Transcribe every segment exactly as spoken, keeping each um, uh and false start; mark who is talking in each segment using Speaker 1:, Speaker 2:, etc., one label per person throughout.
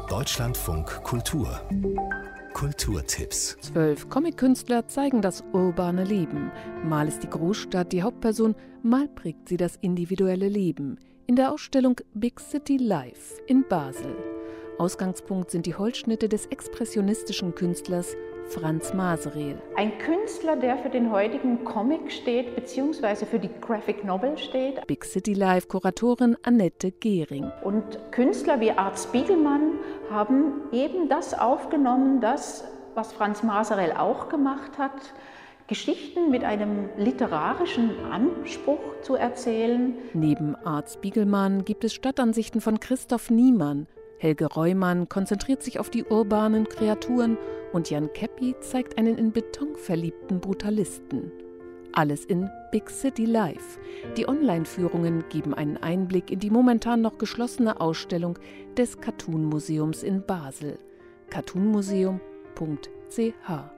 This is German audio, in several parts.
Speaker 1: Deutschlandfunk Kultur. Kulturtipps.
Speaker 2: Zwölf Comic-Künstler zeigen das urbane Leben. Mal ist die Großstadt die Hauptperson, mal prägt sie das individuelle Leben. In der Ausstellung Big City Life in Basel. Ausgangspunkt sind die Holzschnitte des expressionistischen Künstlers Frans Masereel.
Speaker 3: Ein Künstler, der für den heutigen Comic steht, beziehungsweise für die Graphic Novel steht.
Speaker 2: Big City Life Kuratorin Annette Gehring.
Speaker 3: Und Künstler wie Art Spiegelman haben eben das aufgenommen, das, was Frans Masereel auch gemacht hat, Geschichten mit einem literarischen Anspruch zu erzählen.
Speaker 2: Neben Art Spiegelman gibt es Stadtansichten von Christoph Niemann. Helge Reumann konzentriert sich auf die urbanen Kreaturen und Jan Käppi zeigt einen in Beton verliebten Brutalisten. Alles in Big City Life. Die Online-Führungen geben einen Einblick in die momentan noch geschlossene Ausstellung des Cartoon-Museums in Basel. cartoonmuseum punkt c h.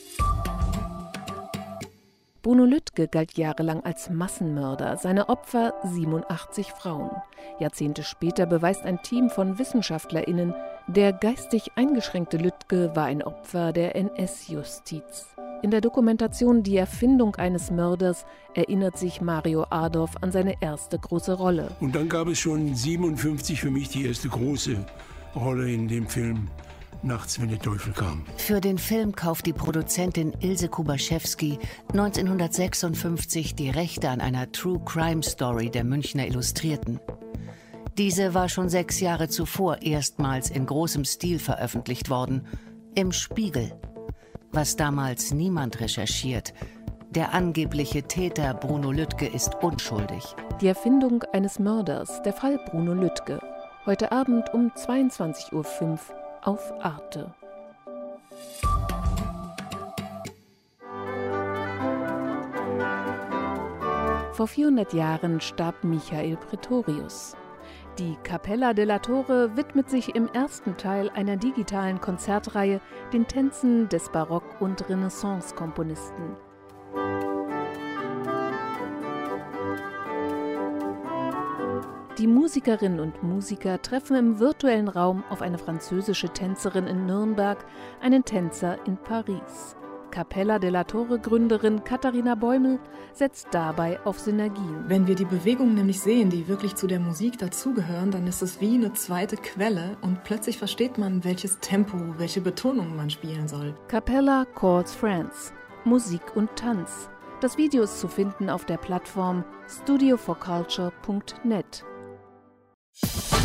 Speaker 2: Bruno Lüttke galt jahrelang als Massenmörder, seine Opfer siebenundachtzig Frauen. Jahrzehnte später beweist ein Team von WissenschaftlerInnen, der geistig eingeschränkte Lüttke war ein Opfer der N S-Justiz. In der Dokumentation Die Erfindung eines Mörders erinnert sich Mario Adorf an seine erste große Rolle.
Speaker 4: Und dann gab es schon siebenundfünfzig für mich die erste große Rolle in dem Film Nachts, wenn der Teufel kam.
Speaker 5: Für den Film kauft die Produzentin Ilse Kubaschewski neunzehnhundertsechsundfünfzig die Rechte an einer True-Crime-Story der Münchner Illustrierten. Diese war schon sechs Jahre zuvor erstmals in großem Stil veröffentlicht worden, im Spiegel. Was damals niemand recherchiert: der angebliche Täter Bruno Lüttke ist unschuldig.
Speaker 2: Die Erfindung eines Mörders, der Fall Bruno Lüttke. Heute Abend um zweiundzwanzig Uhr fünf auf Arte. Vor vierhundert Jahren starb Michael Praetorius. Die Capella della Torre widmet sich im ersten Teil einer digitalen Konzertreihe den Tänzen des Barock- und Renaissance-Komponisten. Die Musikerinnen und Musiker treffen im virtuellen Raum auf eine französische Tänzerin in Nürnberg, einen Tänzer in Paris. Capella della Torre-Gründerin Katharina Bäumel setzt dabei auf Synergien.
Speaker 6: Wenn wir die Bewegungen nämlich sehen, die wirklich zu der Musik dazugehören, dann ist es wie eine zweite Quelle und plötzlich versteht man, welches Tempo, welche Betonung man spielen soll.
Speaker 2: Capella Calls France. Musik und Tanz. Das Video ist zu finden auf der Plattform studio for culture punkt net.